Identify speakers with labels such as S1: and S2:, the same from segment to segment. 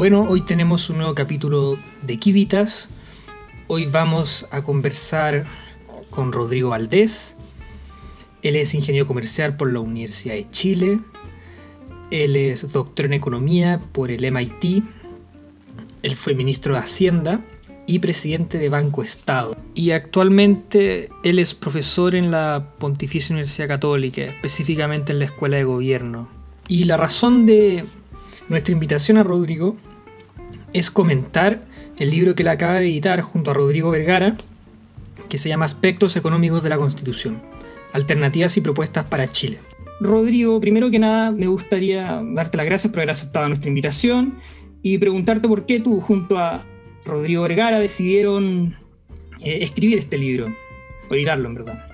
S1: Bueno, hoy tenemos un nuevo capítulo de Quivitas. Hoy vamos a conversar con Rodrigo Valdés. Él es ingeniero comercial por la Universidad de Chile. Él es doctor en economía por el MIT. Él fue ministro de Hacienda y presidente de Banco Estado. Y actualmente él es profesor en la Pontificia Universidad Católica, específicamente en la Escuela de Gobierno. Y la razón de nuestra invitación a Rodrigo es comentar el libro que él acaba de editar junto a Rodrigo Vergara, que se llama Aspectos Económicos de la Constitución, Alternativas y Propuestas para Chile. Rodrigo, primero que nada me gustaría darte las gracias por haber aceptado nuestra invitación y preguntarte por qué tú junto a Rodrigo Vergara decidieron escribir este libro, o editarlo en verdad.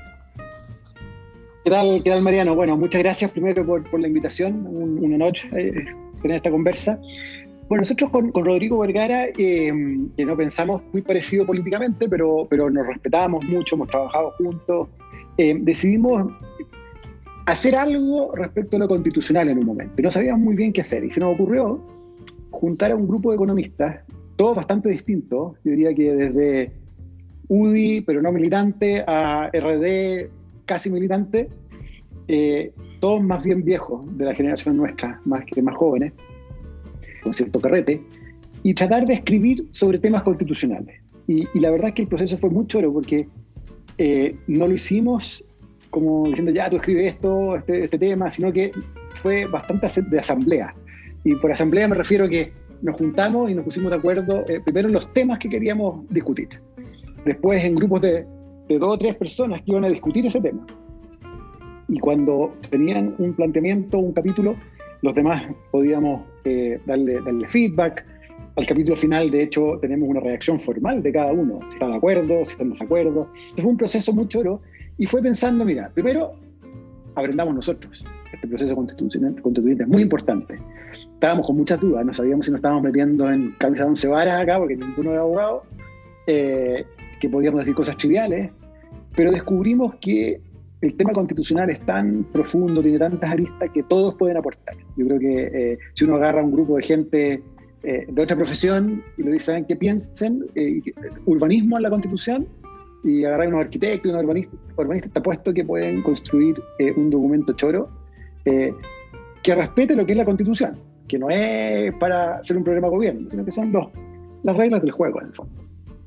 S2: ¿Qué tal, Mariano? Bueno, muchas gracias primero por la invitación, un honor tener esta conversa. Bueno, nosotros con Rodrigo Vergara, que no pensamos muy parecido políticamente, pero nos respetamos mucho, hemos trabajado juntos, decidimos hacer algo respecto a lo constitucional en un momento. Y no sabíamos muy bien qué hacer. Y se nos ocurrió juntar a un grupo de economistas, todos bastante distintos, yo diría que desde UDI, pero no militante, a RD, casi militante, todos más bien viejos de la generación nuestra, más jóvenes, con cierto carrete, y tratar de escribir sobre temas constitucionales. Y la verdad es que el proceso fue muy choro, porque no lo hicimos como diciendo, ya, tú escribes este tema, sino que fue bastante de asamblea. Y por asamblea me refiero a que nos juntamos y nos pusimos de acuerdo, primero en los temas que queríamos discutir. Después en grupos de 2 o 3 personas que iban a discutir ese tema. Y cuando tenían un planteamiento, un capítulo, los demás podíamos darle feedback. Al capítulo final, de hecho, tenemos una reacción formal de cada uno, si está de acuerdo, si está en desacuerdo. Entonces fue un proceso muy choro y fue pensando, mira, primero aprendamos nosotros. Este proceso constituyente es muy importante. Estábamos con muchas dudas, no sabíamos si nos estábamos metiendo en camisa de 11 varas acá, porque ninguno era abogado, que podíamos decir cosas triviales, pero descubrimos que el tema constitucional es tan profundo, tiene tantas aristas que todos pueden aportar. Yo creo que si uno agarra a un grupo de gente de otra profesión y le dice, ¿saben qué piensen? Urbanismo en la Constitución, y agarrar a unos arquitectos y unos urbanistas, te apuesto que pueden construir un documento choro que respete lo que es la Constitución, que no es para hacer un programa de gobierno, sino que son las reglas del juego, en el fondo.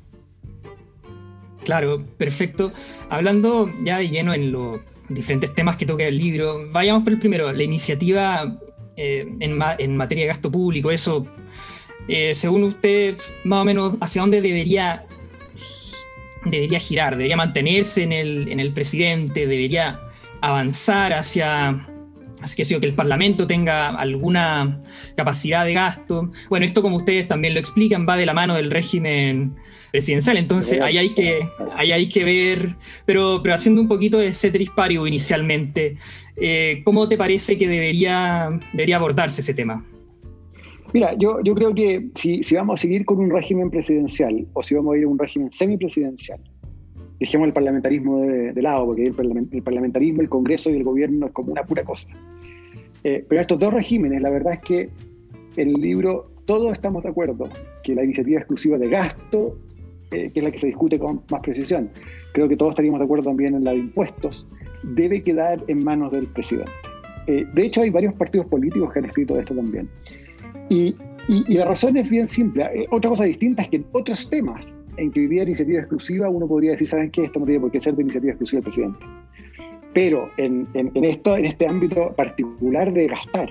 S1: Claro, perfecto. Hablando ya de lleno en los diferentes temas que toca el libro, vayamos por el primero, la iniciativa en materia de gasto público. Eso, según usted, más o menos, ¿hacia dónde debería girar? ¿Debería mantenerse en el presidente? ¿Debería avanzar hacia que el Parlamento tenga alguna capacidad de gasto? Bueno, esto, como ustedes también lo explican, va de la mano del régimen presidencial, entonces ahí hay que ver, pero haciendo un poquito de ceteris paribus inicialmente, ¿cómo te parece que debería abordarse ese tema?
S2: Mira, yo creo que si vamos a seguir con un régimen presidencial o si vamos a ir a un régimen semipresidencial, dejemos el parlamentarismo de lado, porque el parlamentarismo, el Congreso y el gobierno es como una pura cosa. Pero estos dos regímenes, la verdad es que en el libro todos estamos de acuerdo que la iniciativa exclusiva de gasto, que es la que se discute con más precisión, creo que todos estaríamos de acuerdo también en la de impuestos, debe quedar en manos del presidente. De hecho, hay varios partidos políticos que han escrito esto también. Y la razón es bien simple. Otra cosa distinta es que en otros temas en que hoy día iniciativa exclusiva uno podría decir, ¿saben qué? Esto no tiene por qué ser de iniciativa exclusiva del presidente. Pero en este ámbito particular de gastar,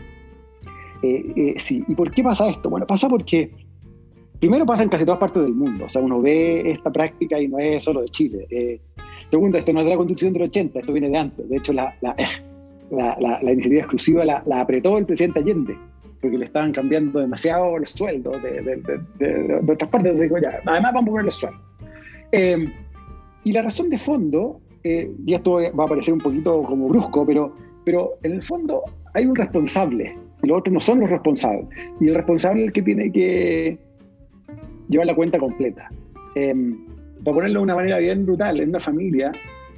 S2: sí. ¿Y por qué pasa esto? Bueno, pasa porque primero pasa en casi todas partes del mundo. O sea, uno ve esta práctica y no es solo de Chile. Segundo, esto no es de la Constitución del 80, esto viene de antes. De hecho, la iniciativa exclusiva la apretó el presidente Allende, porque le estaban cambiando demasiado los sueldos de otras partes. Entonces dijo, ya, además vamos a mover los sueldos. Y la razón de fondo, y esto va a parecer un poquito como brusco, pero en el fondo hay un responsable, y los otros no son los responsables. Y el responsable es el que tiene que llevar la cuenta completa. Para ponerlo de una manera bien brutal, en una familia,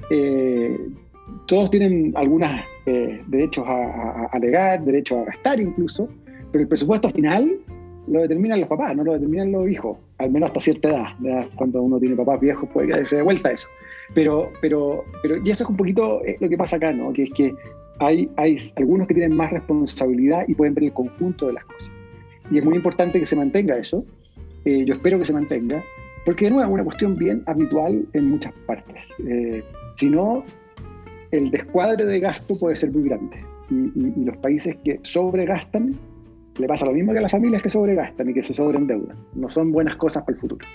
S2: todos tienen algunos derechos a alegar, derechos a gastar incluso, pero el presupuesto final lo determinan los papás, no lo determinan los hijos, al menos hasta cierta edad. ¿Verdad? Cuando uno tiene papás viejos puede darse de vuelta eso. Y eso es un poquito lo que pasa acá, ¿no? Que es que hay algunos que tienen más responsabilidad y pueden ver el conjunto de las cosas. Y es muy importante que se mantenga eso. Yo espero que se mantenga, porque de nuevo es una cuestión bien habitual en muchas partes. Si no, el descuadre de gasto puede ser muy grande. Y los países que sobregastan, le pasa lo mismo que a las familias que sobregastan y que se sobreendeudan. No son buenas cosas para el futuro.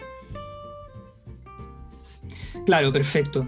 S1: Claro, perfecto.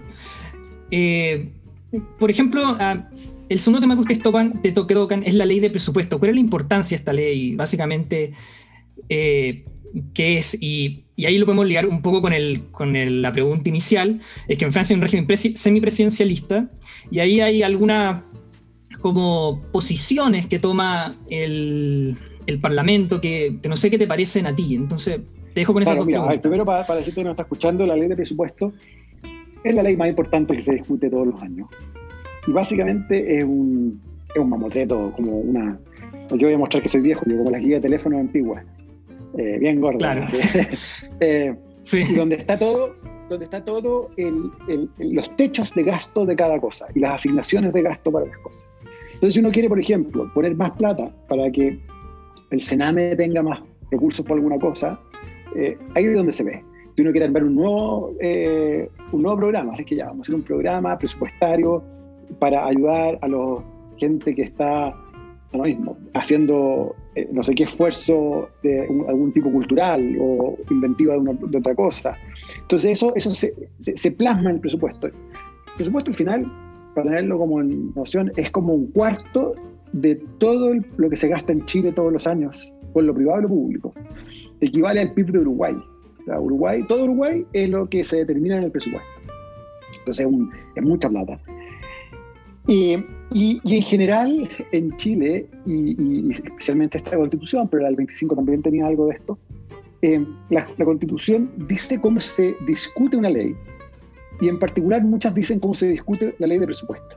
S1: Por ejemplo, el segundo tema que ustedes tocan es la ley de presupuesto. ¿Cuál es la importancia de esta ley? Básicamente, ¿qué es? Y ahí lo podemos ligar un poco con la pregunta inicial, es que en Francia hay un régimen semipresidencialista y ahí hay algunas como posiciones que toma el Parlamento que no sé qué te parecen a ti. Entonces, te dejo con esa pregunta.
S2: Primero, para decirte que nos está escuchando, la ley de presupuesto es la ley más importante que se discute todos los años. Y básicamente es un mamotreto, como una... Yo voy a mostrar que soy viejo, yo como las guías de teléfono antiguas. Bien gorda.
S1: Claro.
S2: Sí. Y donde está todo los techos de gasto de cada cosa y las asignaciones de gasto para las cosas. Entonces, si uno quiere, por ejemplo, poner más plata para que el Sename tenga más recursos por alguna cosa, ahí es donde se ve. Si uno quiere armar un nuevo programa, es que ya vamos a hacer un programa presupuestario para ayudar a la gente que está lo mismo, haciendo no sé qué esfuerzo de algún tipo cultural o inventiva de otra cosa. Entonces eso se plasma en el presupuesto. El presupuesto al final, para tenerlo como en noción, es como un cuarto de todo lo que se gasta en Chile todos los años, con lo privado y lo público. Equivale al PIB de Uruguay. O sea, todo Uruguay es lo que se determina en el presupuesto. Entonces es mucha plata. Y en general, en Chile, y especialmente esta Constitución, pero la del 25 también tenía algo de esto, la Constitución dice cómo se discute una ley, y en particular muchas dicen cómo se discute la ley de presupuesto.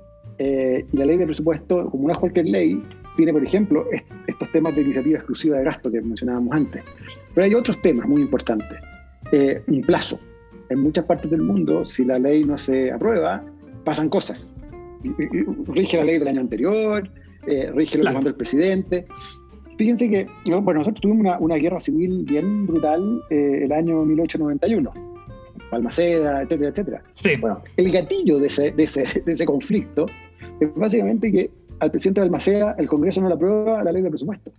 S2: Y la ley de presupuesto, como no es cualquier ley, tiene, por ejemplo, estos temas de iniciativa exclusiva de gasto que mencionábamos antes. Pero hay otros temas muy importantes. Un plazo. En muchas partes del mundo, si la ley no se aprueba, pasan cosas. Rige la ley del año anterior, rige lo que mandó el presidente. Fíjense que nosotros tuvimos una guerra civil bien brutal el año 1891, Balmaceda, etcétera, etcétera.
S1: Sí.
S2: Bueno, el gatillo de ese conflicto es básicamente que al presidente Balmaceda el Congreso no le aprueba la ley de presupuesto.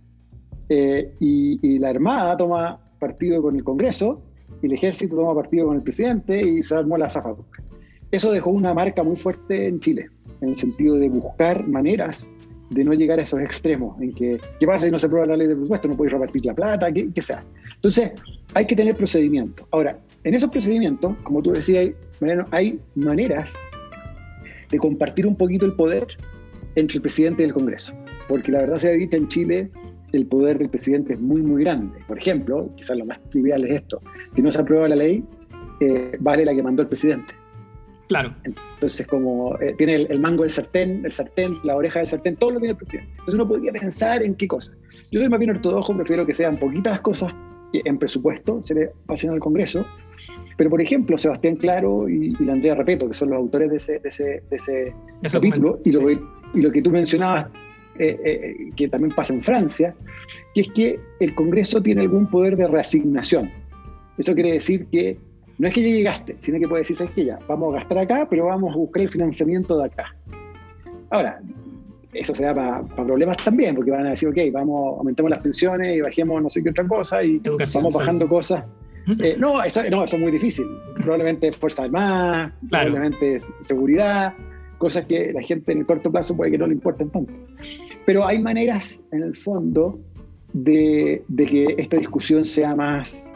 S2: Y la Armada toma partido con el Congreso y el Ejército toma partido con el presidente y se armó la zafapuca. Eso dejó una marca muy fuerte en Chile, en el sentido de buscar maneras de no llegar a esos extremos, en que, ¿qué pasa si no se aprueba la ley de presupuesto? No podéis repartir la plata, ¿qué se hace? Entonces, hay que tener procedimientos. Ahora, en esos procedimientos, como tú decías, Mariano, hay maneras de compartir un poquito el poder entre el presidente y el Congreso, porque la verdad sea dicha, en Chile el poder del presidente es muy, muy grande. Por ejemplo, quizás lo más trivial es esto: si no se aprueba la ley, vale la que mandó el presidente.
S1: Claro.
S2: Entonces, como tiene el mango del sartén, la oreja del sartén, todo lo tiene el presidente. Entonces uno podría pensar en qué cosas. Yo soy más bien ortodoxo, prefiero que sean poquitas cosas que en presupuesto se le pasen al Congreso. Pero, por ejemplo, Sebastián Claro y la Andrea Repeto, que son los autores de ese capítulo, y lo que tú mencionabas, que también pasa en Francia, que es que el Congreso tiene algún poder de reasignación. Eso quiere decir que no es que llegue y gaste, sino que puede decir, ¿sabes qué? Ya, vamos a gastar acá, pero vamos a buscar el financiamiento de acá. Ahora, eso se da para problemas también, porque van a decir, ok, aumentemos las pensiones y bajemos no sé qué otra cosa, y vamos bajando cosas. Eso es muy difícil. Probablemente Fuerzas Armadas, claro. Probablemente seguridad, cosas que la gente en el corto plazo puede que no le importen tanto. Pero hay maneras, en el fondo, de que esta discusión sea más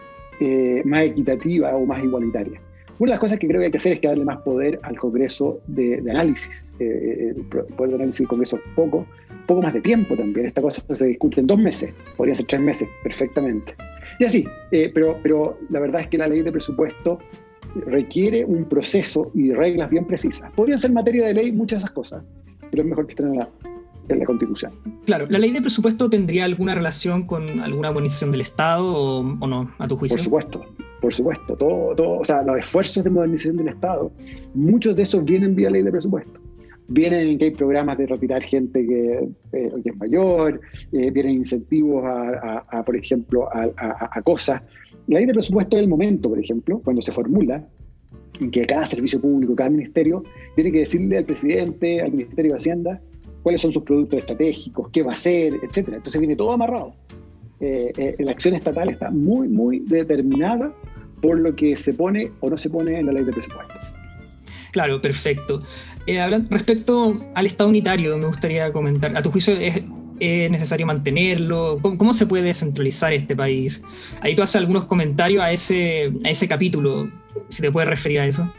S2: equitativa o más igualitaria. Una de las cosas que creo que hay que hacer es que darle más poder al Congreso de análisis. El poder de análisis del Congreso poco más de tiempo también. Esta cosa se discute en 2 meses, podría ser 3 meses perfectamente. Y así, pero la verdad es que la ley de presupuesto requiere un proceso y reglas bien precisas. Podrían ser materia de ley muchas de esas cosas, pero es mejor que estén en la Constitución.
S1: Claro, ¿la ley de presupuesto tendría alguna relación con alguna modernización del Estado o no, a tu juicio?
S2: Por supuesto. Todo, o sea, los esfuerzos de modernización del Estado, muchos de esos vienen vía ley de presupuesto. Vienen en que hay programas de retirar gente que es mayor, vienen incentivos por ejemplo, a cosas. La ley de presupuesto del momento, por ejemplo, cuando se formula, en que cada servicio público, cada ministerio, tiene que decirle al presidente, al Ministerio de Hacienda, cuáles son sus productos estratégicos, qué va a hacer, etcétera. Entonces viene todo amarrado. La acción estatal está muy, muy determinada por lo que se pone o no se pone en la ley de presupuesto.
S1: Claro, perfecto. Respecto al Estado unitario, me gustaría comentar, ¿a tu juicio es necesario mantenerlo? ¿Cómo se puede descentralizar este país? Ahí tú haces algunos comentarios a ese capítulo, si te puedes referir a eso.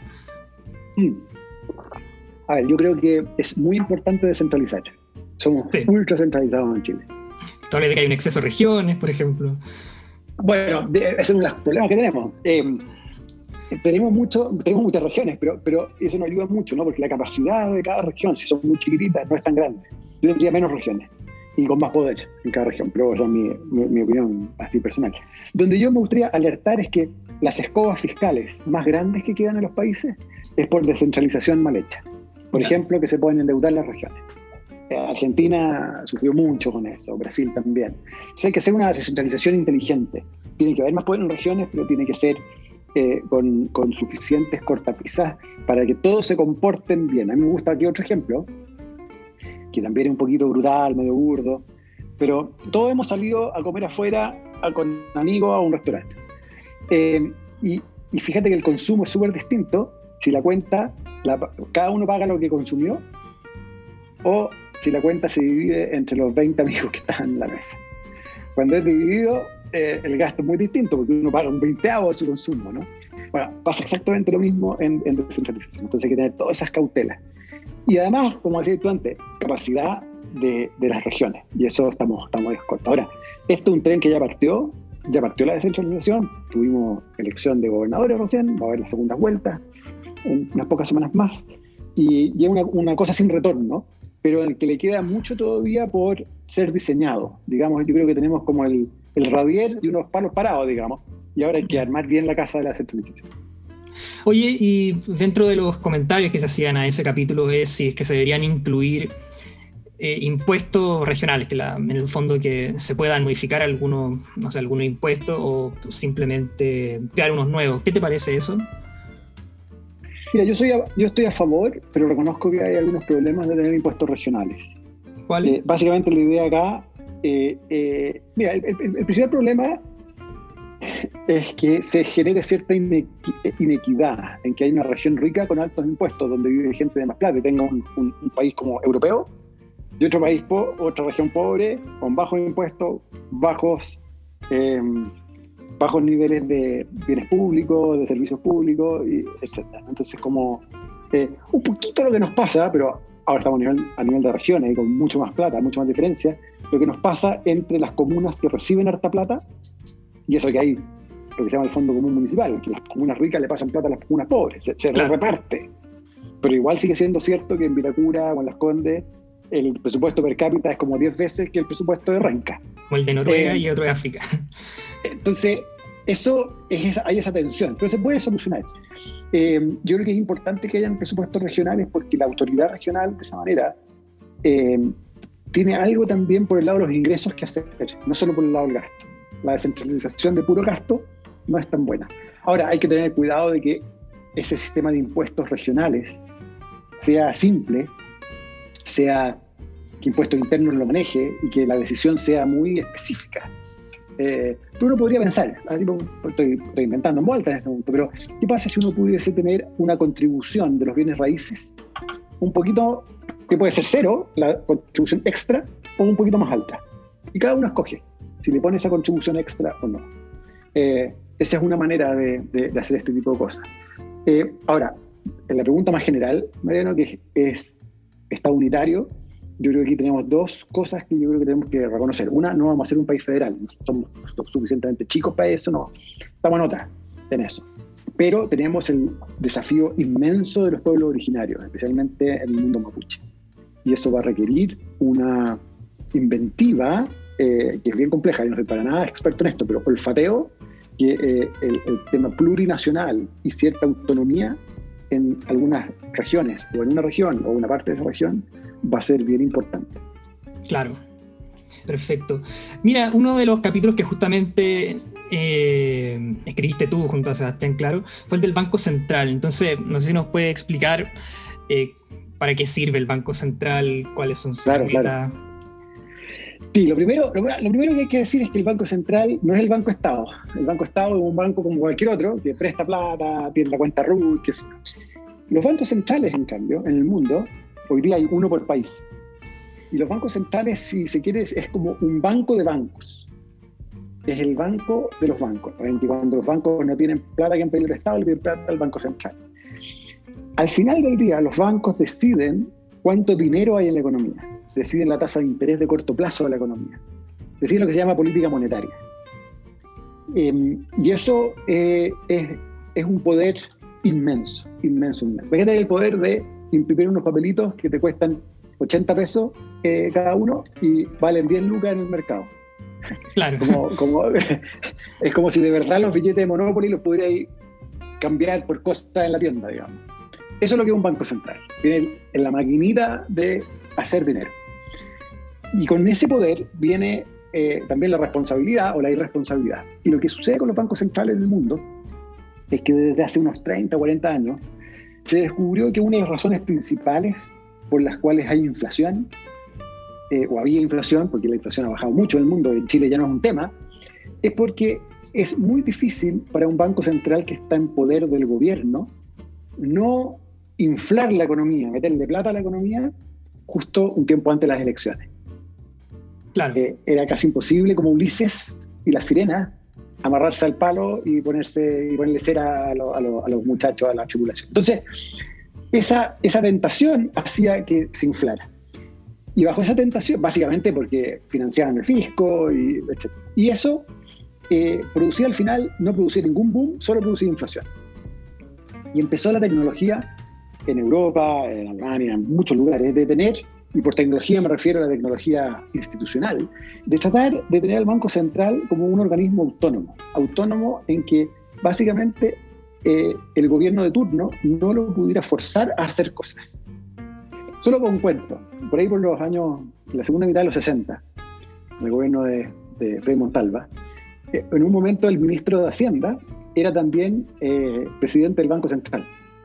S2: A ver, yo creo que es muy importante descentralizar. Somos ultra centralizados en Chile.
S1: Tú hablas de que hay un exceso de regiones, por ejemplo.
S2: Bueno, ese es uno de los problemas que tenemos. Tenemos muchas regiones, pero eso nos ayuda mucho, ¿no? Porque la capacidad de cada región, si son muy chiquititas, no es tan grande. Yo tendría menos regiones y con más poder en cada región, pero esa es mi opinión así personal. Donde yo me gustaría alertar es que las escobas fiscales más grandes que quedan en los países es por descentralización mal hecha. Por ejemplo, que se pueden endeudar las regiones. Argentina sufrió mucho con eso, Brasil también. Entonces hay que hacer una descentralización inteligente. Tiene que haber más poder en regiones, pero tiene que ser con suficientes cortapisas para que todos se comporten bien. A mí me gusta aquí otro ejemplo, que también es un poquito brutal, medio burdo, pero todos hemos salido a comer afuera con amigos a un restaurante. Y fíjate que el consumo es súper distinto si la cuenta, cada uno paga lo que consumió, o si la cuenta se divide entre los 20 amigos que están en la mesa. Cuando es dividido, el gasto es muy distinto, porque uno paga un 20avo de su consumo, ¿no? Bueno, pasa exactamente lo mismo en descentralización. Entonces hay que tener todas esas cautelas. Y además, como decías tú antes, capacidad de las regiones. Y eso estamos cortos. Ahora, esto es un tren que ya partió la descentralización. Tuvimos elección de gobernadores recién, va a haber las segundas vueltas, en unas pocas semanas más. Y es una cosa sin retorno, pero en el que le queda mucho todavía por ser diseñado. Digamos, yo creo que tenemos como el radier y unos palos parados, digamos, y ahora hay que armar bien la casa de la centralización.
S1: Oye, y dentro de los comentarios que se hacían a ese capítulo es si es que se deberían incluir impuestos regionales, que en el fondo que se puedan modificar algunos impuestos o simplemente crear unos nuevos. ¿Qué te parece eso?
S2: Mira, yo estoy a favor, pero reconozco que hay algunos problemas de tener impuestos regionales.
S1: ¿Cuál?
S2: Básicamente la idea acá, mira, el principal problema es que se genere cierta inequidad en que hay una región rica con altos impuestos donde vive gente de más plata y tenga un país como europeo y otro país, otra región pobre con bajos impuestos, bajos niveles de bienes públicos, de servicios públicos, etc. Entonces como un poquito lo que nos pasa, pero ahora estamos a nivel de regiones y con mucho más plata, mucho más diferencia, lo que nos pasa entre las comunas que reciben harta plata y eso que hay, lo que se llama el Fondo Común Municipal, que las comunas ricas le pasan plata a las comunas pobres, se reparte. Pero igual sigue siendo cierto que en Vitacura o en Las Condes el presupuesto per cápita es como 10 veces que el presupuesto de Renca.
S1: O el de Noruega y otro de África.
S2: Entonces, hay esa tensión, pero se puede solucionar. Yo creo que es importante que hayan presupuestos regionales porque la autoridad regional, de esa manera, tiene algo también por el lado de los ingresos que hacer, no solo por el lado del gasto. La descentralización de puro gasto no es tan buena. Ahora, hay que tener cuidado de que ese sistema de impuestos regionales sea simple, sea que impuestos internos lo maneje y que la decisión sea muy específica. Pero uno podría pensar, estoy inventando en vuelta en este momento, pero ¿qué pasa si uno pudiese tener una contribución de los bienes raíces un poquito, que puede ser cero, la contribución extra, o un poquito más alta? Y cada uno escoge si le pone esa contribución extra o no. Esa es una manera de hacer este tipo de cosas. Ahora, en la pregunta más general, Mariano, que es Estado unitario, yo creo que aquí tenemos dos cosas que yo creo que tenemos que reconocer. Una, no vamos a ser un país federal, no somos suficientemente chicos para eso, no. Estamos en otra, en eso. Pero tenemos el desafío inmenso de los pueblos originarios, especialmente en el mundo mapuche. y eso va a requerir una inventiva que es bien compleja. Yo no soy para nada experto en esto, pero olfateo que el tema plurinacional y cierta autonomía en algunas regiones, o en una región, o una parte de esa región, va a ser bien importante.
S1: Claro, perfecto. Mira, uno de los capítulos que justamente escribiste tú junto a Sebastián Claro fue el del Banco Central. Entonces, no sé si nos puede explicar para qué sirve el Banco Central, cuáles son sus metas.
S2: Claro. Sí, lo primero que hay que decir es que el Banco Central no es el Banco Estado. El Banco Estado es un banco como cualquier otro, que presta plata, tiene la cuenta RUT. Los bancos centrales, en cambio, en el mundo, hoy día hay uno por país. Y los bancos centrales, si se quiere, es como un banco de bancos. Es el banco de los bancos. Cuando los bancos no tienen plata que pedirle al Estado, le piden plata al Banco Central. Al final del día, los bancos deciden cuánto dinero hay en la economía. Deciden la tasa de interés de corto plazo de la economía. Deciden lo que se llama política monetaria. Y eso es un poder inmenso. Fíjate el poder de imprimir unos papelitos que te cuestan 80 pesos cada uno y valen 10 lucas en el mercado.
S1: Claro.
S2: Es como si de verdad los billetes de Monopoly los pudierais cambiar por cosas en la tienda, digamos. Eso es lo que es un banco central. Tiene en la maquinita de hacer dinero. Y con ese poder viene también la responsabilidad o la irresponsabilidad. Y lo que sucede con los bancos centrales en el mundo es que desde hace unos 30 o 40 años se descubrió que una de las razones principales por las cuales hay inflación, o había inflación, porque la inflación ha bajado mucho en el mundo, en Chile ya no es un tema, es porque es muy difícil para un banco central que está en poder del gobierno no inflar la economía, meterle plata a la economía justo un tiempo antes de las elecciones.
S1: Claro.
S2: Era casi imposible, como Ulises y la sirena, amarrarse al palo y ponerle cera a los muchachos, a la tripulación. Entonces, esa tentación hacía que se inflara. Y bajo esa tentación, básicamente porque financiaban el fisco, etc. Y eso producía al final, no producía ningún boom, solo producía inflación. Y empezó la tecnología en Europa, en Alemania, en muchos lugares, de tener, y por tecnología me refiero a la tecnología institucional, de tratar de tener al Banco Central como un organismo autónomo en que básicamente el gobierno de turno no lo pudiera forzar a hacer cosas. Solo con un cuento, por ahí por los años, la segunda mitad de los 60, el gobierno de Frei Montalva, en un momento el ministro de Hacienda era también presidente del Banco Central.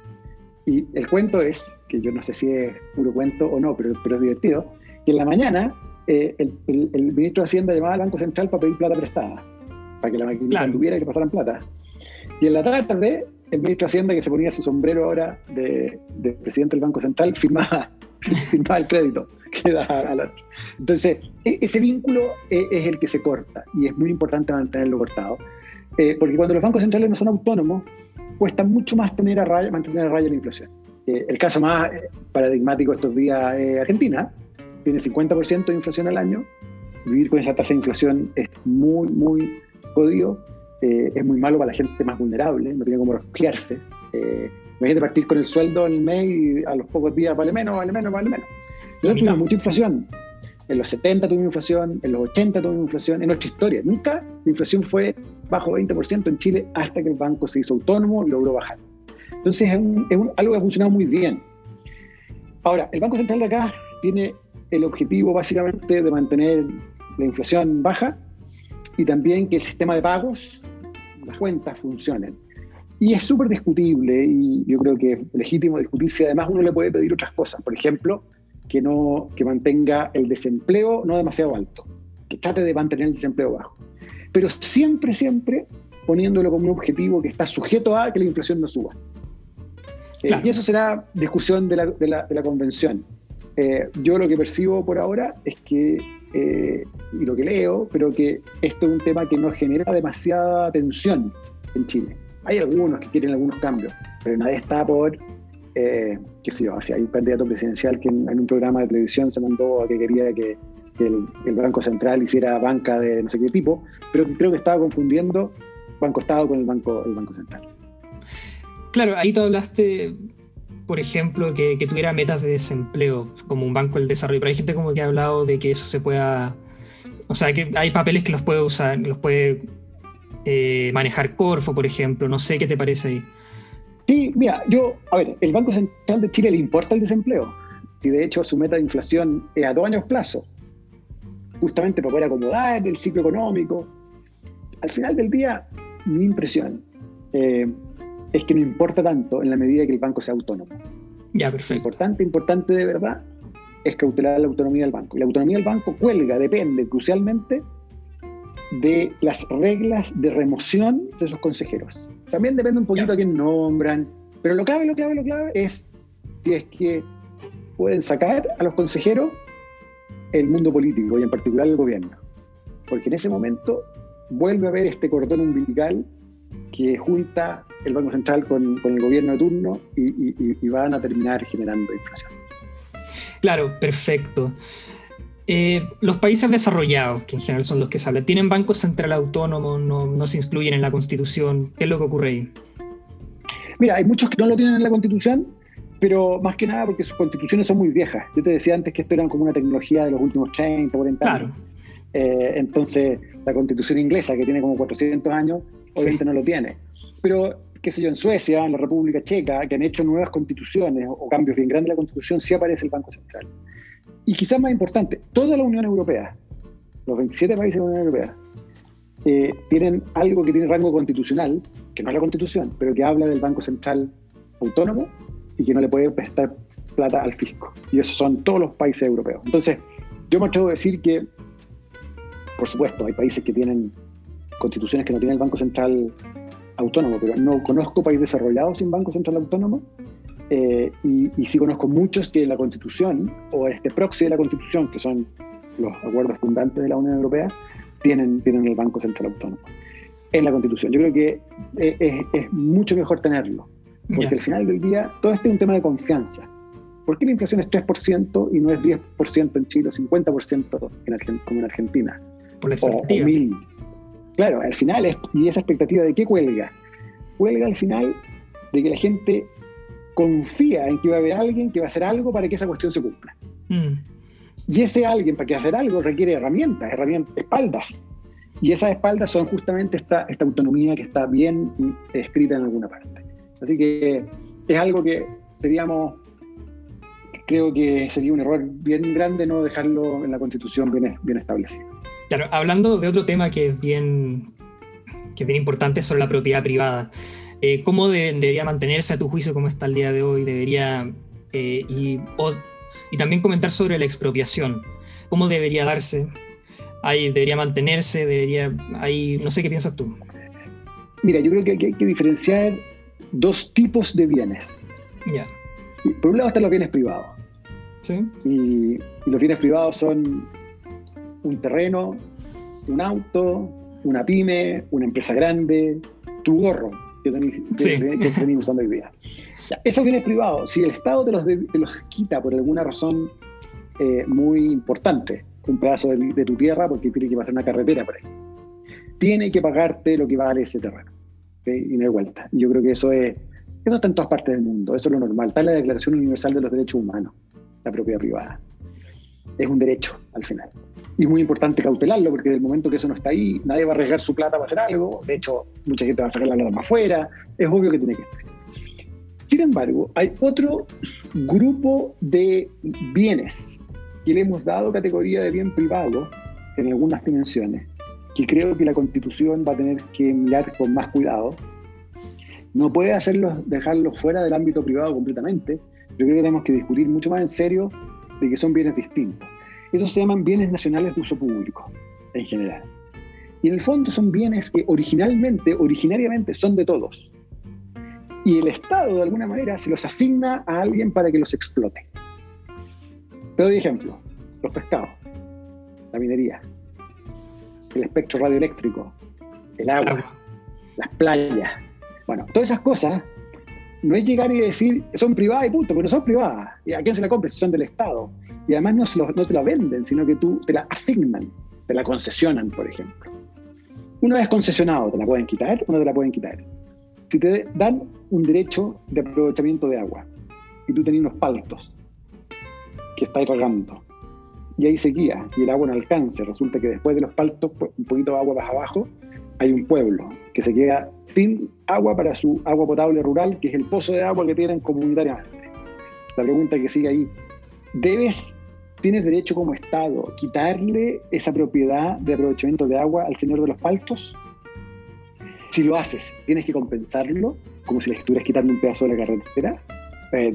S2: Y el cuento es, que yo no sé si es puro cuento o no, pero es divertido, que en la mañana el ministro de Hacienda llamaba al Banco Central para pedir plata prestada, para que la maquinita anduviera y que pasaran plata. Y en la tarde, el ministro de Hacienda, que se ponía su sombrero ahora de presidente del Banco Central, firmaba el crédito que da al otro. Entonces, ese vínculo es el que se corta, y es muy importante mantenerlo cortado, porque cuando los bancos centrales no son autónomos, cuesta mucho más mantener a raya la inflación. El caso más paradigmático estos días es Argentina. Tiene 50% de inflación al año. Vivir con esa tasa de inflación es muy, muy jodido. Es muy malo para la gente más vulnerable, no tiene cómo refugiarse. Imagínate partir con el sueldo en el mes y a los pocos días vale menos. Nosotros tuvimos mucha inflación. En los 70 tuvimos inflación, en los 80 tuvimos inflación, en nuestra historia. Nunca la inflación fue bajo 20% en Chile hasta que el banco se hizo autónomo y logró bajar. Entonces es algo que ha funcionado muy bien. Ahora, el Banco Central de acá tiene el objetivo básicamente de mantener la inflación baja y también que el sistema de pagos, las cuentas, funcionen. Y es súper discutible, y yo creo que es legítimo discutir si además uno le puede pedir otras cosas. Por ejemplo, que mantenga el desempleo no demasiado alto, que trate de mantener el desempleo bajo. Pero siempre poniéndolo como un objetivo que está sujeto a que la inflación no suba. Claro. Y eso será discusión de la convención. Yo lo que percibo por ahora es que, y lo que leo, pero que esto es un tema que no genera demasiada tensión en Chile. Hay algunos que quieren algunos cambios, pero nadie está por, qué sé yo, si hay un candidato presidencial que en un programa de televisión se mandó a que quería que el Banco Central hiciera banca de no sé qué tipo, pero creo que estaba confundiendo Banco Estado con el Banco Central.
S1: Claro, ahí tú hablaste, por ejemplo, que tuviera metas de desempleo, como un banco del desarrollo, pero hay gente como que ha hablado de que eso se pueda, o sea, que hay papeles que los puede usar, los puede manejar Corfo, por ejemplo, no sé qué te parece ahí.
S2: Sí, mira, a ver, el Banco Central de Chile le importa el desempleo. Si de hecho su meta de inflación es a 2 años plazo, justamente para poder acomodar el ciclo económico. Al final del día, mi impresión es que no importa tanto en la medida que el banco sea autónomo.
S1: Ya, perfecto.
S2: Importante de verdad es cautelar la autonomía del banco. Y la autonomía del banco depende crucialmente de las reglas de remoción de sus consejeros. También depende un poquito a quién nombran, pero lo clave es si es que pueden sacar a los consejeros el mundo político y en particular el gobierno. Porque en ese momento vuelve a haber este cordón umbilical que junta el Banco Central con el gobierno de turno y van a terminar generando inflación.
S1: Claro, perfecto. Los países desarrollados, que en general son los que se hablan, ¿tienen bancos centrales autónomos? No se incluyen en la Constitución? ¿Qué es lo que ocurre ahí?
S2: Mira, hay muchos que no lo tienen en la Constitución, pero más que nada porque sus constituciones son muy viejas. Yo te decía antes que esto era como una tecnología de los últimos 30, 40 años. Entonces, la Constitución inglesa, que tiene como 400 años, obviamente no lo tiene. Pero, qué sé yo, en Suecia, en la República Checa, que han hecho nuevas constituciones o cambios bien grandes en la Constitución, sí aparece el Banco Central. Y quizás más importante, toda la Unión Europea, los 27 países de la Unión Europea, tienen algo que tiene rango constitucional, que no es la Constitución, pero que habla del Banco Central autónomo y que no le puede prestar plata al fisco. Y esos son todos los países europeos. Entonces, yo me atrevo a decir que, por supuesto, hay países que tienen constituciones que no tienen el Banco Central autónomo, pero no conozco país desarrollado sin Banco Central autónomo. Y sí conozco muchos que en la Constitución, o este proxy de la Constitución, que son los acuerdos fundantes de la Unión Europea, tienen el Banco Central Autónomo en la Constitución. Yo creo que es mucho mejor tenerlo, porque al final del día todo este es un tema de confianza. ¿Por qué la inflación es 3% y no es 10% en Chile, 50% como en Argentina?
S1: Por la expectativa.
S2: O 1000. Claro, al final y esa expectativa de qué cuelga. Cuelga al final de que la gente confía en que va a haber alguien que va a hacer algo para que esa cuestión se cumpla. Y ese alguien, para que hacer algo, requiere herramientas, espaldas. Y esas espaldas son justamente esta autonomía que está bien escrita en alguna parte. Así que es algo que creo que sería un error bien grande no dejarlo en la Constitución bien establecido.
S1: Claro, hablando de otro tema que es bien importante sobre la propiedad privada. ¿Cómo debería mantenerse a tu juicio como está el día de hoy? Y también comentar sobre la expropiación. ¿Cómo debería darse? ¿Debería mantenerse? No sé qué piensas tú.
S2: Mira, yo creo que hay que diferenciar dos tipos de bienes.
S1: Ya.
S2: Por un lado están los bienes privados.
S1: ¿Sí?
S2: Y los bienes privados son un terreno, un auto, una pyme, una empresa grande, tu gorro que venís usando hoy día. Ya, esos bienes privados, si el Estado te los quita por alguna razón muy importante, un pedazo de tu tierra porque tiene que pasar una carretera por ahí, tiene que pagarte lo que vale ese terreno, ¿okay? Y no hay vuelta. Y yo creo que eso está en todas partes del mundo, eso es lo normal. Está en la Declaración Universal de los Derechos Humanos, la propiedad privada. Es un derecho al final. Y es muy importante cautelarlo porque en el momento que eso no está ahí, nadie va a arriesgar su plata para hacer algo. De hecho, mucha gente va a sacar la plata más afuera. Es obvio que tiene que estar. Sin embargo, hay otro grupo de bienes que le hemos dado categoría de bien privado en algunas dimensiones, que creo que la Constitución va a tener que mirar con más cuidado. No puede dejarlos fuera del ámbito privado completamente. Yo creo que tenemos que discutir mucho más en serio de que son bienes distintos. Esos se llaman bienes nacionales de uso público, en general. Y en el fondo son bienes que originariamente son de todos. Y el Estado, de alguna manera, se los asigna a alguien para que los explote. Te doy ejemplo. Los pescados, la minería, el espectro radioeléctrico, el agua, las playas. Bueno, todas esas cosas no es llegar y decir son privadas y punto, porque no son privadas. ¿Y a quién se la compra? Si son del Estado. Y además no te la venden, sino que te la asignan, te la concesionan, por ejemplo. Una vez concesionado, te la pueden quitar o no te la pueden quitar. Si te dan un derecho de aprovechamiento de agua y tú tenías unos paltos que estáis regando. Y hay sequía, y el agua no alcanza. Resulta que después de los paltos, un poquito de agua más abajo, hay un pueblo que se queda sin agua para su agua potable rural, que es el pozo de agua que tienen comunitariamente. La pregunta que sigue ahí, ¿tienes derecho como Estado quitarle esa propiedad de aprovechamiento de agua al señor de los paltos? Si lo haces, ¿tienes que compensarlo como si le estuvieras quitando un pedazo de la carretera, de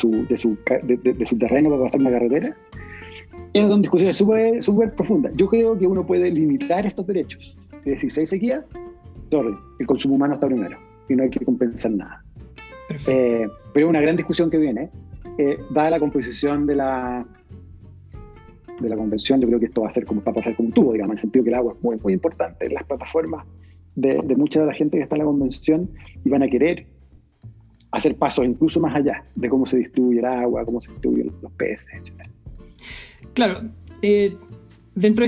S2: su terreno para pasar una carretera? Es una discusión súper profunda. Yo creo que uno puede limitar estos derechos. Es decir, si hay sequía, el consumo humano está primero y no hay que compensar nada. Pero es una gran discusión que viene. Dada la composición de la convención, yo creo que esto va a pasar como un tubo, digamos, en el sentido que el agua es muy, muy importante en las plataformas de mucha de la gente que está en la convención, y van a querer hacer pasos incluso más allá de cómo se distribuye el agua, cómo se distribuyen los peces, etc.
S1: Claro, dentro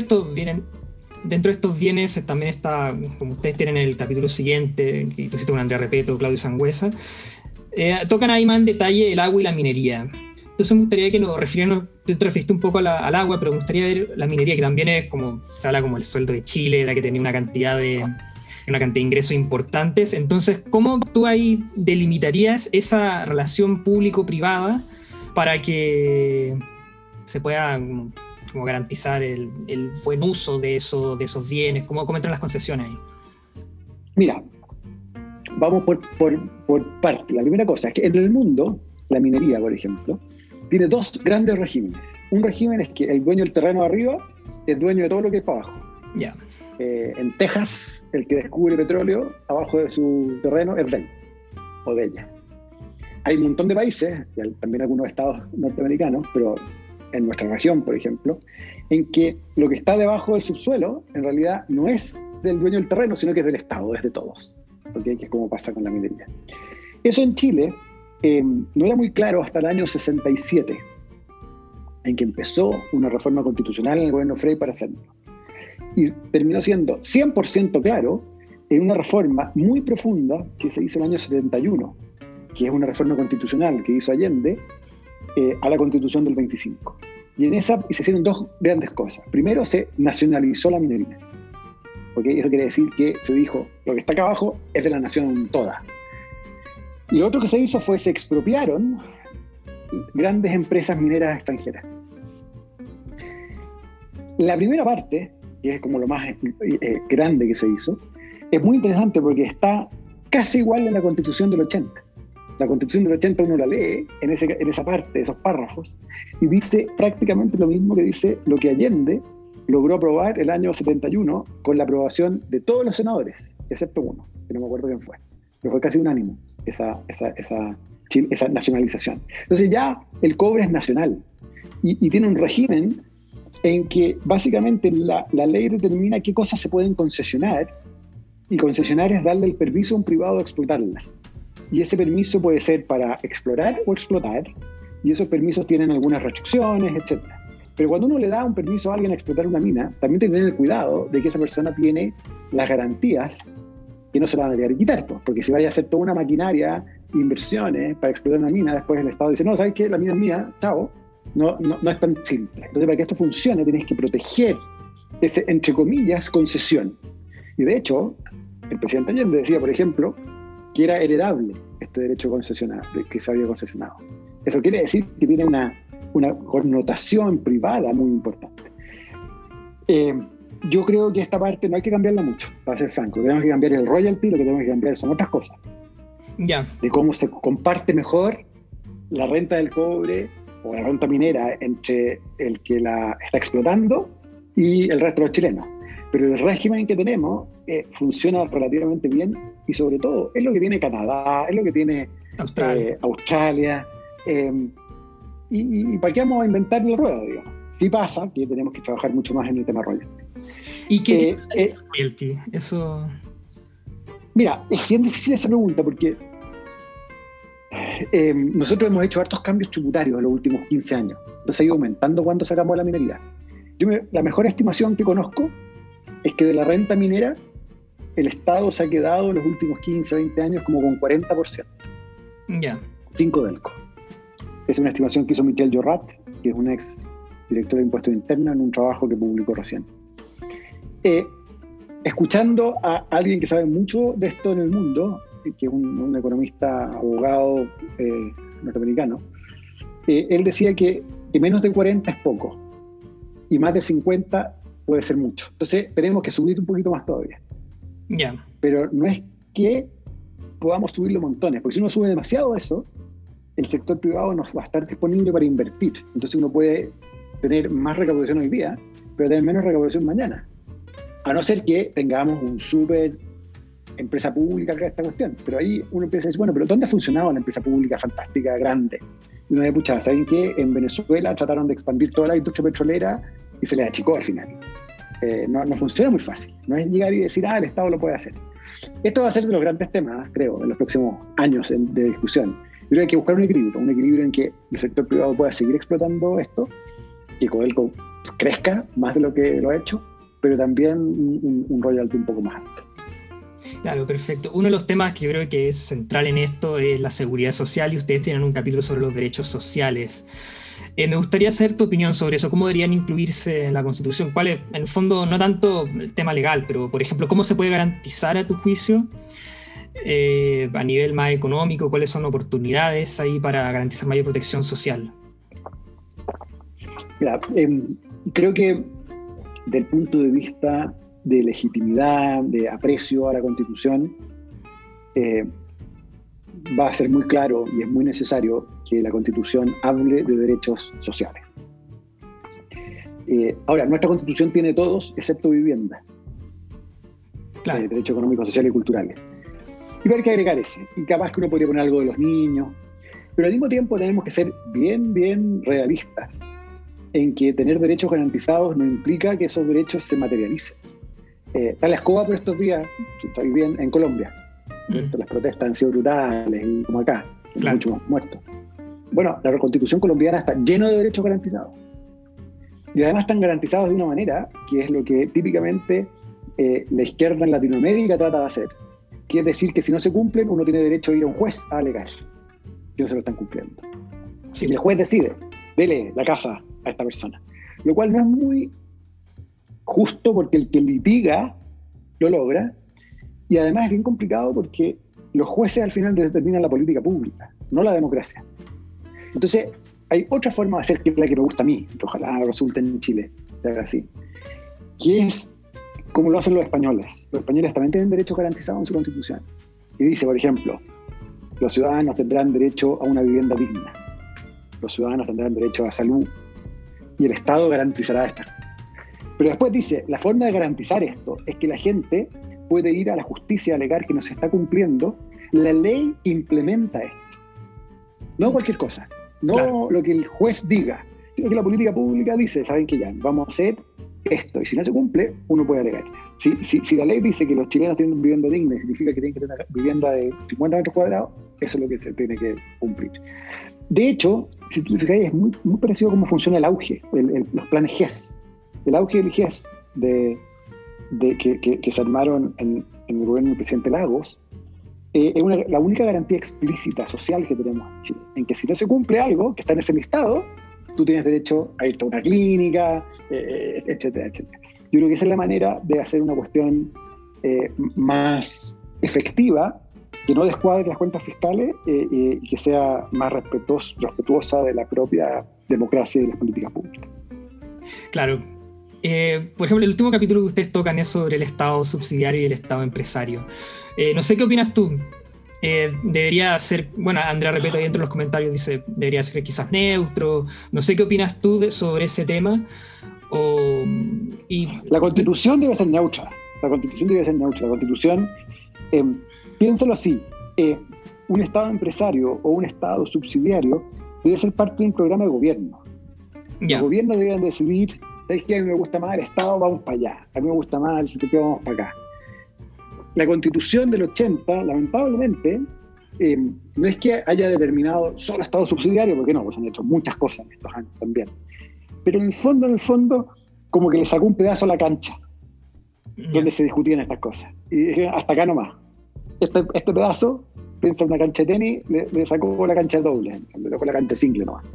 S1: de estos bienes también está, como ustedes tienen en el capítulo siguiente, que tú hiciste con Andrea Repeto, Claudio Sangüesa, tocan ahí más en detalle el agua y la minería. Entonces me gustaría que nos refirieran, tú te referiste un poco al agua, pero me gustaría ver la minería, que también es como, se habla como el sueldo de Chile, la que tenía una cantidad de ingresos importantes. Entonces, ¿cómo tú ahí delimitarías esa relación público-privada para que se pueda como garantizar el buen uso de esos bienes? ¿Cómo entran las concesiones ahí?
S2: Mira, vamos por parte. La primera cosa es que en el mundo, la minería, por ejemplo, tiene dos grandes regímenes. Un régimen es que el dueño del terreno de arriba es dueño de todo lo que hay para abajo.
S1: Yeah.
S2: En Texas, el que descubre petróleo abajo de su terreno es de él o de ella. Hay un montón de países, y también algunos estados norteamericanos, pero en nuestra región, por ejemplo, en que lo que está debajo del subsuelo en realidad no es del dueño del terreno, sino que es del Estado, es de todos, ¿okay? Que es como pasa con la minería. Eso en Chile no era muy claro hasta el año 67, en que empezó una reforma constitucional en el gobierno Frey para hacerlo. Y terminó siendo 100% claro en una reforma muy profunda que se hizo en el año 71, que es una reforma constitucional que hizo Allende a la Constitución del 25. Y en esa se hicieron dos grandes cosas. Primero, se nacionalizó la minería. ¿Okay? Eso quiere decir que se dijo, lo que está acá abajo es de la nación toda. Y lo otro que se hizo fue, se expropiaron grandes empresas mineras extranjeras. La primera parte, que es como lo más grande que se hizo, es muy interesante porque está casi igual en la Constitución del 80. La Constitución del 80 uno la lee en esa parte, esos párrafos, y dice prácticamente lo mismo que dice lo que Allende logró aprobar el año 71 con la aprobación de todos los senadores, excepto uno, que no me acuerdo quién fue, pero fue casi unánime esa nacionalización. Entonces ya el cobre es nacional y tiene un régimen en que básicamente la ley determina qué cosas se pueden concesionar, y concesionar es darle el permiso a un privado de explotarlas. Y ese permiso puede ser para explorar o explotar, y esos permisos tienen algunas restricciones, etc. Pero cuando uno le da un permiso a alguien a explotar una mina, también tiene que tener el cuidado de que esa persona tiene las garantías que no se la van a querer quitar, pues, porque si vaya a hacer toda una maquinaria, inversiones para explotar una mina, después el Estado dice, no, ¿sabes qué? La mina es mía, chao. No es tan simple. Entonces, para que esto funcione, tienes que proteger ese, entre comillas, concesión. Y de hecho, el presidente Allende decía, por ejemplo, que era heredable este derecho concesionado, que se había concesionado. Eso quiere decir que tiene una connotación privada muy importante. Yo creo que esta parte no hay que cambiarla mucho, para ser franco. Tenemos que cambiar el royalty, lo que tenemos que cambiar son otras cosas.
S1: Ya.
S2: De cómo se comparte mejor la renta del cobre o la renta minera entre el que la está explotando y el resto de los chilenos. Pero el régimen que tenemos funciona relativamente bien, y sobre todo es lo que tiene Canadá, es lo que tiene Australia. ¿Y para qué vamos a inventar la rueda, digamos? Sí pasa que tenemos que trabajar mucho más en el tema royalty.
S1: ¿Y qué es royalty? Eso...
S2: Mira, es bien difícil esa pregunta porque nosotros hemos hecho hartos cambios tributarios en los últimos 15 años. Entonces ha ido aumentando cuando sacamos la minería. La mejor estimación que conozco es que de la renta minera el Estado se ha quedado en los últimos 15, 20 años como con 40%.
S1: Ya.
S2: 5 delco. Es una estimación que hizo Michel Llorat, que es un ex director de impuestos internos, en un trabajo que publicó recién. Escuchando a alguien que sabe mucho de esto en el mundo, que es un economista, abogado norteamericano, él decía que menos de 40 es poco y más de 50 puede ser mucho. Entonces tenemos que subir un poquito más todavía.
S1: Ya.
S2: Pero no es que podamos subirlo montones, porque si uno sube demasiado eso, el sector privado no va a estar disponible para invertir. Entonces uno puede tener más recaudación hoy día, pero tener menos recaudación mañana. A no ser que tengamos un súper empresa pública acá esta cuestión. Pero ahí uno empieza a decir, bueno, pero ¿dónde ha funcionado la empresa pública fantástica, grande? Y uno dice, pucha, ¿saben qué? En Venezuela trataron de expandir toda la industria petrolera y se les achicó al final. No funciona muy fácil. No es llegar y decir, el Estado lo puede hacer. Esto va a ser de los grandes temas, creo, en los próximos años de discusión. Yo creo que hay que buscar un equilibrio en que el sector privado pueda seguir explotando esto, que Codelco crezca más de lo que lo ha hecho, pero también un royalty un poco más alto.
S1: Claro, perfecto. Uno de los temas que yo creo que es central en esto es la seguridad social, y ustedes tienen un capítulo sobre los derechos sociales. Me gustaría saber tu opinión sobre eso. ¿Cómo deberían incluirse en la Constitución? ¿Cuál es, en el fondo, no tanto el tema legal, pero, por ejemplo, cómo se puede garantizar a tu juicio a nivel más económico? ¿Cuáles son oportunidades ahí para garantizar mayor protección social?
S2: Mira, creo que del punto de vista de legitimidad, de aprecio a la Constitución, va a ser muy claro y es muy necesario que la Constitución hable de derechos sociales. Ahora, nuestra Constitución tiene todos, excepto vivienda.
S1: Claro.
S2: Derechos económicos, sociales y culturales. Y va a haber que agregar ese. Y capaz que uno podría poner algo de los niños. Pero al mismo tiempo tenemos que ser bien realistas en que tener derechos garantizados no implica que esos derechos se materialicen. Está la escoba por estos días, estoy bien, en Colombia. Las protestas han sido brutales, y como acá,
S1: claro,
S2: muchos muertos. Bueno, la Constitución colombiana está llena de derechos garantizados. Y además están garantizados de una manera que es lo que típicamente la izquierda en Latinoamérica trata de hacer. Que es decir, que si no se cumplen, uno tiene derecho a ir a un juez a alegar que no se lo están cumpliendo.
S1: Sí.
S2: Y el juez decide, dele la casa a esta persona. Lo cual no es muy justo porque el que litiga lo logra, y además es bien complicado porque los jueces al final determinan la política pública, no la democracia. Entonces, hay otra forma de hacer, que es la que me gusta a mí, que ojalá resulte en Chile, se haga así, que es como lo hacen los españoles. Los españoles también tienen derechos garantizados en su Constitución. Y dice, por ejemplo, los ciudadanos tendrán derecho a una vivienda digna, los ciudadanos tendrán derecho a salud, y el Estado garantizará esto. Pero después dice, la forma de garantizar esto es que la gente puede ir a la justicia a alegar que no se está cumpliendo la ley que implementa esto. No cualquier cosa, no claro, lo que el juez diga, sino que la política pública dice, saben que ya, vamos a hacer esto, y si no se cumple, uno puede alegar. Si la ley dice que los chilenos tienen vivienda digna, significa que tienen que tener una vivienda de 50 metros cuadrados, eso es lo que se tiene que cumplir. De hecho, si tú te fijas, es muy parecido a cómo funciona el auge, los planes GES. El auge del GES que se armaron en el gobierno del presidente Lagos es la única garantía explícita social que tenemos en Chile, en que si no se cumple algo que está en ese listado, tú tienes derecho a irte a una clínica, etcétera. Yo creo que esa es la manera de hacer una cuestión más efectiva, que no descuadre las cuentas fiscales y que sea más respetuosa de la propia democracia y las políticas públicas.
S1: Claro. Por ejemplo, el último capítulo que ustedes tocan es sobre el Estado subsidiario y el Estado empresario. No sé qué opinas tú. Debería ser, bueno, Andrea Repeto ahí entre los comentarios dice, debería ser quizás neutro. No sé qué opinas tú sobre ese tema.
S2: La Constitución debe ser neutra. La Constitución, piénsalo así, un Estado empresario o un Estado subsidiario debe ser parte de un programa de gobierno.
S1: Yeah.
S2: Los gobiernos deberían decidir, ¿sabes qué? A mí me gusta más el Estado, vamos para allá. A mí me gusta más el sector privado, vamos para acá. La Constitución del 80, lamentablemente, no es que haya determinado solo Estado subsidiario, porque no, pues han hecho muchas cosas en estos años también. Pero en el fondo, como que le sacó un pedazo a la cancha, donde se discutían estas cosas. Y dijeron, hasta acá nomás. Este pedazo piensa en una cancha de tenis, le sacó la cancha de doble, le sacó la cancha single nomás.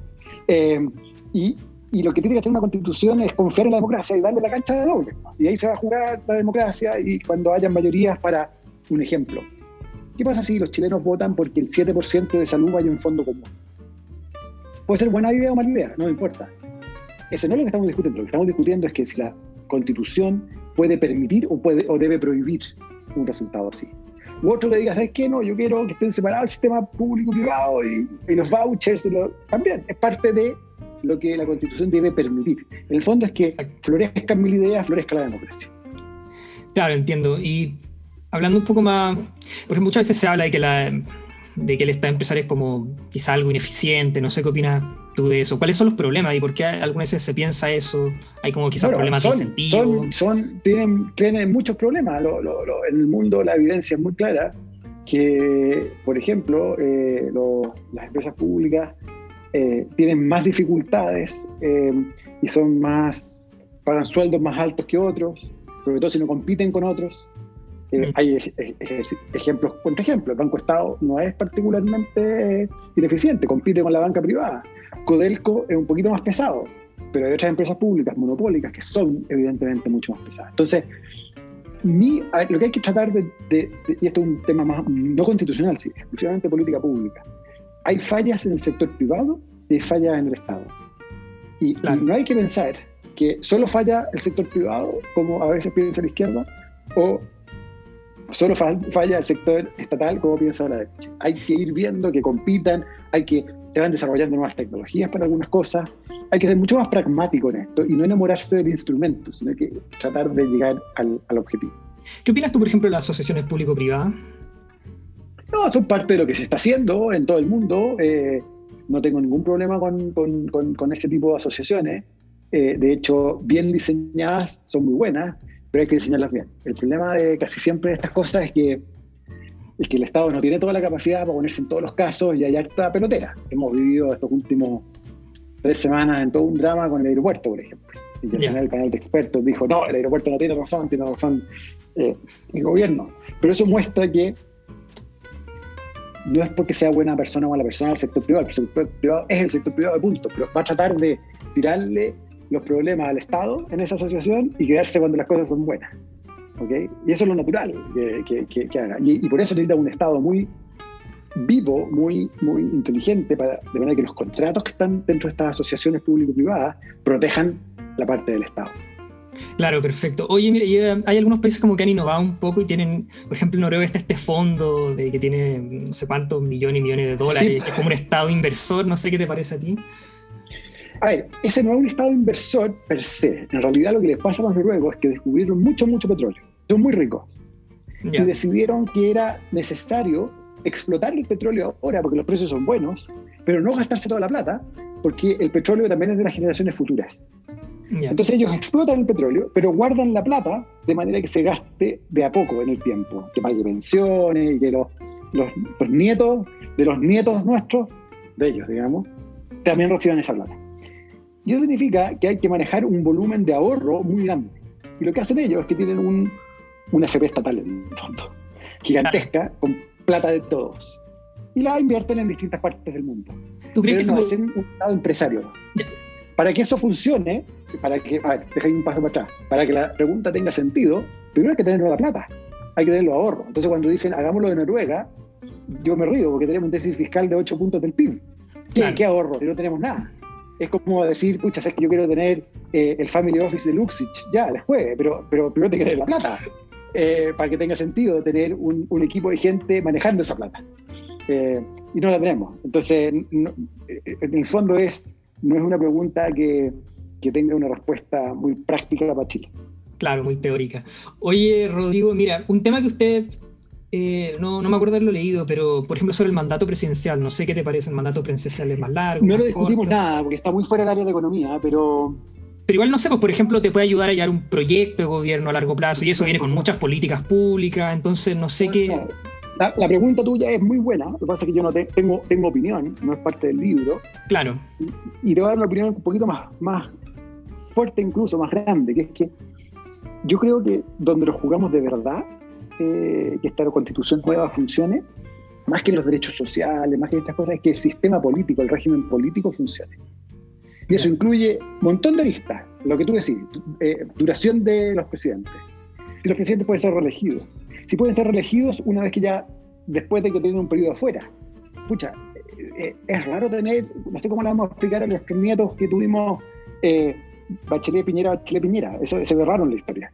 S2: Y lo que tiene que hacer una constitución es confiar en la democracia y darle la cancha de doble. Y ahí se va a jugar la democracia y cuando hayan mayorías para un ejemplo. ¿Qué pasa si los chilenos votan porque el 7% de salud vaya a un fondo común? Puede ser buena idea o mala idea, no me importa. Eso no es lo que estamos discutiendo. Lo que estamos discutiendo es que si la constitución puede permitir o debe prohibir un resultado así. U otro que diga, ¿sabes qué? No, yo quiero que estén separados el sistema público-privado y los vouchers. También es parte de lo que la Constitución debe permitir. En el fondo es que florezcan mil ideas, florezca la democracia.
S1: Claro, entiendo. Y hablando un poco más, por ejemplo, muchas veces se habla de que el Estado empresario es como quizá algo ineficiente. No sé qué opinas tú de eso. ¿Cuáles son los problemas y por qué algunas veces se piensa eso? Hay como quizás problemas de incentivo.
S2: Tienen muchos problemas. En el mundo la evidencia es muy clara que, por ejemplo, las empresas públicas tienen más dificultades y pagan sueldos más altos que otros, sobre todo si no compiten con otros. Hay ejemplos contra ejemplos. El Banco Estado no es particularmente ineficiente, compite con la banca privada. Codelco es un poquito más pesado, pero hay otras empresas públicas monopólicas que son evidentemente mucho más pesadas. Entonces, lo que hay que tratar y esto es un tema más no constitucional, sí, exclusivamente política pública. Hay fallas en el sector privado y hay fallas en el Estado. Y no hay que pensar que solo falla el sector privado, como a veces piensa la izquierda, o solo falla el sector estatal, como piensa la derecha. Hay que ir viendo que compitan, se van desarrollando nuevas tecnologías para algunas cosas. Hay que ser mucho más pragmático en esto y no enamorarse del instrumento, sino que tratar de llegar al objetivo.
S1: ¿Qué opinas tú, por ejemplo, de las asociaciones público-privadas?
S2: No, son parte de lo que se está haciendo en todo el mundo. No tengo ningún problema con ese tipo de asociaciones. De hecho, bien diseñadas son muy buenas, pero hay que diseñarlas bien. El problema de casi siempre de estas cosas es que el Estado no tiene toda la capacidad para ponerse en todos los casos y hay harta pelotera. Hemos vivido estos últimos 3 semanas en todo un drama con el aeropuerto, por ejemplo. Y que al final el panel de expertos dijo, no, el aeropuerto no tiene razón el gobierno. Pero eso muestra que no es porque sea buena persona o mala persona el sector privado. El sector privado es el sector privado de punto, pero va a tratar de tirarle los problemas al Estado en esa asociación y quedarse cuando las cosas son buenas. ¿Okay? Y eso es lo natural que haga. Y por eso necesita un Estado muy vivo, muy inteligente, de manera que los contratos que están dentro de estas asociaciones público-privadas protejan la parte del Estado.
S1: Claro, perfecto. Oye, mire, hay algunos países como que han innovado un poco y tienen, por ejemplo, en Noruega está este fondo que tiene no sé cuántos millones y millones de dólares, sí, que es como un Estado inversor. No sé qué te parece a ti.
S2: A ver, ese no es un Estado inversor per se. En realidad lo que les pasa a los noruegos es que descubrieron mucho petróleo. Son muy ricos. Y decidieron que era necesario explotar el petróleo ahora porque los precios son buenos, pero no gastarse toda la plata porque el petróleo también es de las generaciones futuras. Entonces ellos explotan el petróleo, pero guardan la plata de manera que se gaste de a poco en el tiempo, que pague pensiones y que los nietos de los nietos nuestros, de ellos, digamos, también reciban esa plata. Y eso significa que hay que manejar un volumen de ahorro muy grande. Y lo que hacen ellos es que tienen una AFP estatal, en el fondo, gigantesca, con plata de todos. Y la invierten en distintas partes del mundo.
S1: ¿Tú crees que
S2: no hacen un Estado empresario? Para que eso funcione, deja un paso para atrás, para que la pregunta tenga sentido, primero hay que tener la plata, hay que tener los ahorros. Entonces cuando dicen hagámoslo de Noruega, yo me río porque tenemos un déficit fiscal de 8 puntos del PIB. ¿Qué ahorro? No tenemos nada. Es como decir, pucha, sabes que yo quiero tener el Family Office de Luxich, ya, después, pero primero te que tener la plata, para que tenga sentido tener un equipo de gente manejando esa plata. Y no la tenemos. Entonces, en el fondo no es una pregunta que tenga una respuesta muy práctica para Chile.
S1: Claro, muy teórica. Oye, Rodrigo, mira, un tema que usted, no me acuerdo de haberlo leído, pero por ejemplo sobre el mandato presidencial, no sé qué te parece, el mandato presidencial es más largo.
S2: No lo discutimos nada, porque está muy fuera del área de economía, pero
S1: igual no sé, pues por ejemplo te puede ayudar a llevar un proyecto de gobierno a largo plazo y eso viene con muchas políticas públicas, entonces no sé qué...
S2: La pregunta tuya es muy buena, lo que pasa es que yo no tengo opinión, no es parte del libro.
S1: Claro.
S2: Y te voy a dar una opinión un poquito más fuerte, incluso más grande, que es que yo creo que donde lo jugamos de verdad, que esta constitución nueva funcione, más que en los derechos sociales, más que en estas cosas, es que el sistema político, el régimen político funcione. Y eso incluye un montón de listas, lo que tú decís, duración de los presidentes. Si los presidentes pueden ser reelegidos. Si pueden ser reelegidos una vez que ya, después de que tienen un periodo afuera. Pucha, es raro tener, no sé cómo le vamos a explicar a nuestros nietos que tuvimos Bachelet Piñera. Eso se ve raro en la historia.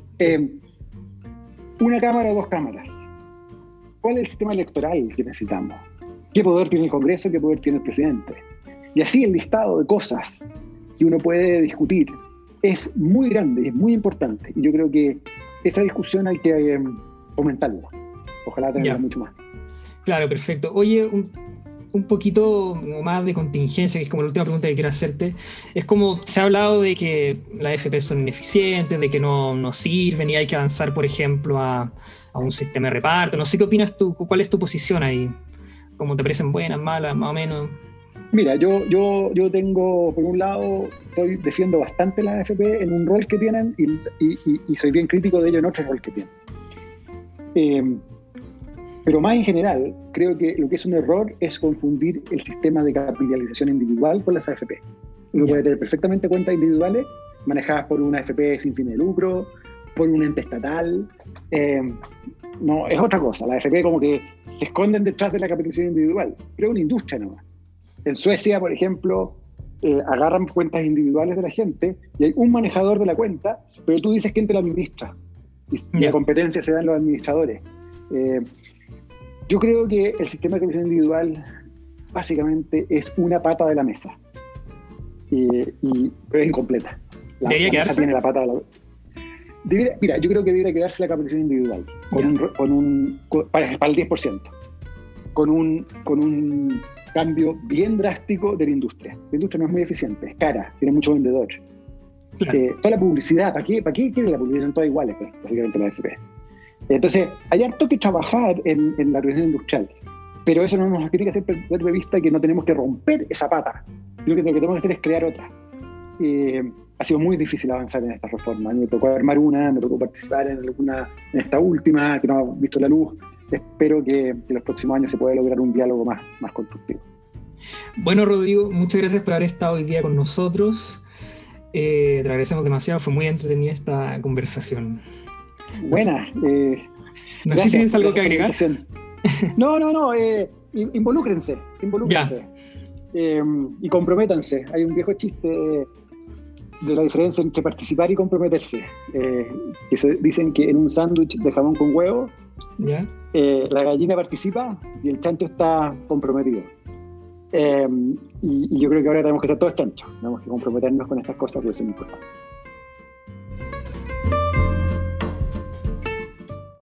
S2: Una cámara o dos cámaras. ¿Cuál es el sistema electoral que necesitamos? ¿Qué poder tiene el Congreso? ¿Qué poder tiene el presidente? Y así el listado de cosas que uno puede discutir es muy grande, es muy importante. Y yo creo que esa discusión hay que aumentarla. Ojalá tenerla mucho más.
S1: Claro, perfecto. Oye, un poquito más de contingencia, que es como la última pregunta que quiero hacerte. Es como se ha hablado de que las AFP son ineficientes, de que no sirven y hay que avanzar, por ejemplo, a un sistema de reparto. No sé qué opinas tú, cuál es tu posición ahí. ¿Cómo te parecen buenas, malas, más o menos?
S2: Mira, yo tengo, por un lado, defiendo bastante la AFP en un rol que tienen y soy bien crítico de ello en otro rol que tienen. Pero más en general, creo que lo que es un error es confundir el sistema de capitalización individual con las AFP. Uno puede tener perfectamente cuentas individuales manejadas por una AFP sin fin de lucro, por un ente estatal. No, es otra cosa. Las AFP como que se esconden detrás de la capitalización individual, pero es una industria nomás. En Suecia, por ejemplo, agarran cuentas individuales de la gente y hay un manejador de la cuenta, pero tú dices quién te la administra. Y la competencia se da en los administradores. Yo creo que el sistema de capitalización individual básicamente es una pata de la mesa. Pero es incompleta.
S1: ¿Debería quedarse?
S2: Tiene la pata de la... Mira, yo creo que debería quedarse la capitalización individual para el 10%, con un cambio bien drástico de la industria. La industria no es muy eficiente, es cara, tiene mucho vendedor.
S1: Claro.
S2: Toda la publicidad, ¿para qué quiere la publicidad? Son todas iguales, pues, básicamente la AFP. Entonces, hay harto que trabajar en la organización industrial, pero eso no nos tiene que hacer perder de vista que no tenemos que romper esa pata. Creo que lo que tenemos que hacer es crear otra. Ha sido muy difícil avanzar en esta reforma. Me tocó armar una, me tocó participar en esta última, que no ha visto la luz. Espero que en los próximos años se pueda lograr un diálogo más constructivo.
S1: Bueno, Rodrigo, muchas gracias por haber estado hoy día con nosotros. Te agradecemos demasiado, fue muy entretenida esta conversación.
S2: Buena.
S1: No sé si tienes algo que agregar.
S2: No. Involúcrense. Y comprométanse. Hay un viejo chiste de la diferencia entre participar y comprometerse. Que dicen que en un sándwich de jamón con huevo, la gallina participa y el chancho está comprometido. Y yo creo que ahora tenemos que ser todos chanchos. Tenemos que comprometernos con estas cosas, porque eso es importante.